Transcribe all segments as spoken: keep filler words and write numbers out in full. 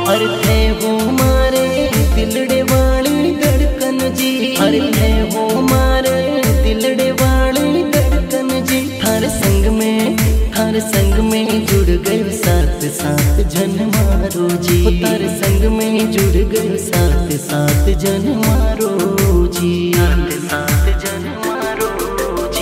अरे थे हो मारे दिलड़े वाली धड़कन जी, अरे थे हो मारे दिलड़े वाली धड़कन जी। थारे संग में थारे संग में जुड़ गए साथ साथ जन मारो जी, थारे संग में जुड़ गए साथ साथ जन मारो जी, साथ साथ जन मारो जी।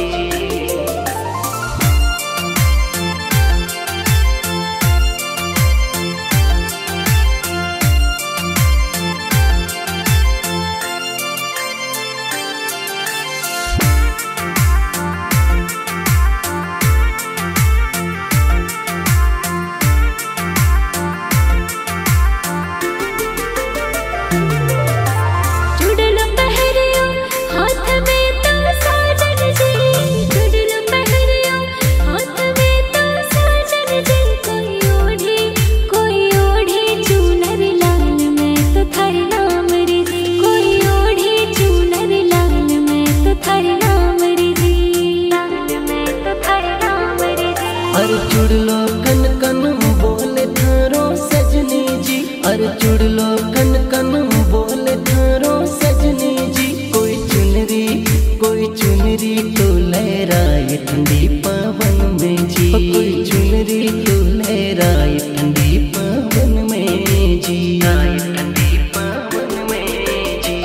अरे जुड़ लो कन कन बोले थारो सजनी जी, अरे जुड़ लो कन कन बोले थारो सजनी जी। कोई चुनरी कोई चुनरी तो लहराए ठंडी पवन में जी, कोई चुनरी तो लहराए ठंडी पवन में जी, आए ठंडी पवन में जी।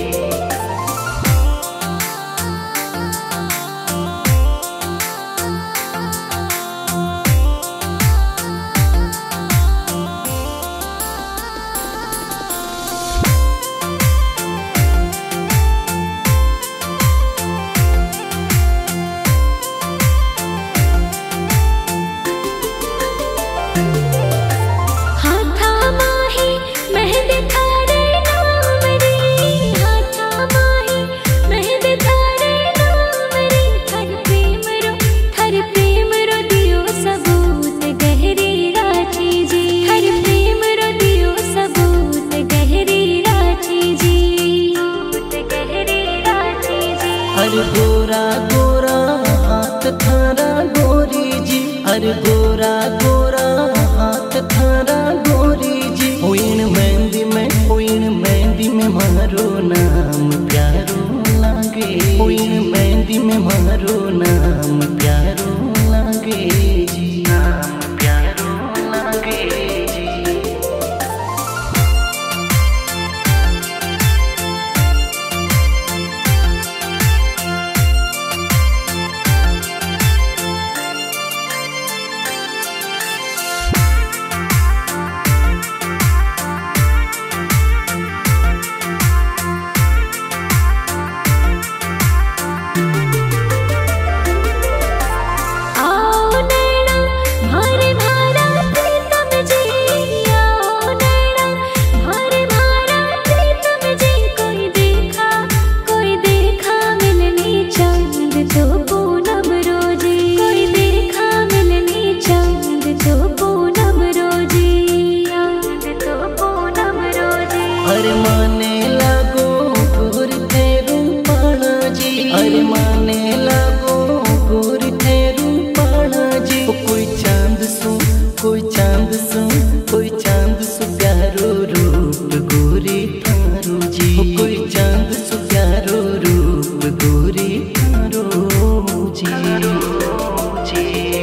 अरे गोरा गोरा हाथ थारा गोरी जी, अरे गोरा गोरा हाथ थारा गोरी जी। होइन मेहंदी में होइन मेहंदी में मारो नाम प्यारो लागे, होइन मेहंदी में मारो नाम प्यारो लागे जी, नाम प्यारो लागे जी। अरे माने लागो गोरी तेरू पाणा जी, अरे माने लागो गोरी तेरू पाणा जी। कोई चांद सो कोई चांद सो कोई चांद सो प्यारो रूप गोरी थारो जी, कोई चांद सो प्यारो रूप गोरी थारो जी, जी।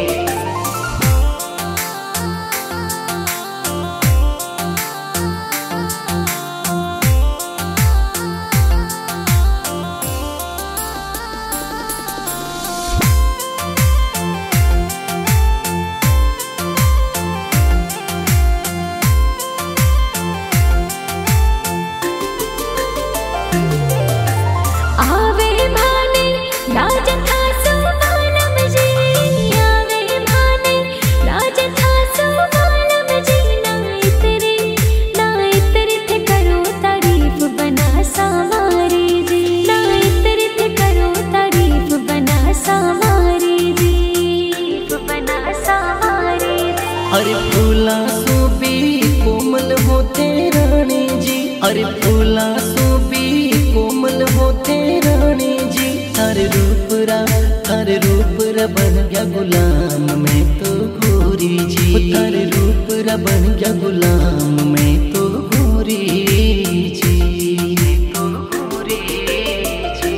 अरे फूला सो भी कोमल होते रानी जी, अरे फूला सो भी कोमल होते रानी जी। हर रूप रा हर रूप रा बन गया गुलाम में तो गोरी जी, हर रूप तेरा बन गया गुलाम मैं तो गोरी जी, तो गोरी जी।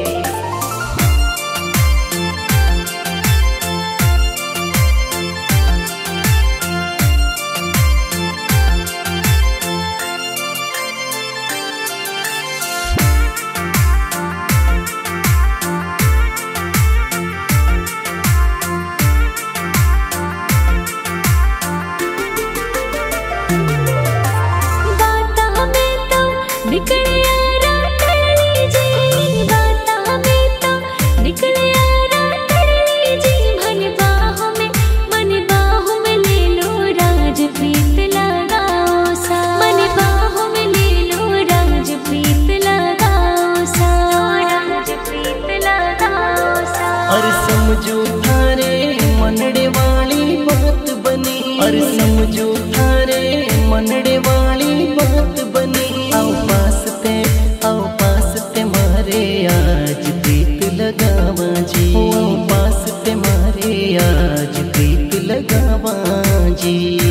और समझो थारे मनड़े वाली बात बनी, और समझो थारे मनड़े वाली बात बनी। आओ पास ते, आओ पास ते मारे आज प्रीत लगावा जी, आओ पास ते मारे आज प्रीत लगावा जी।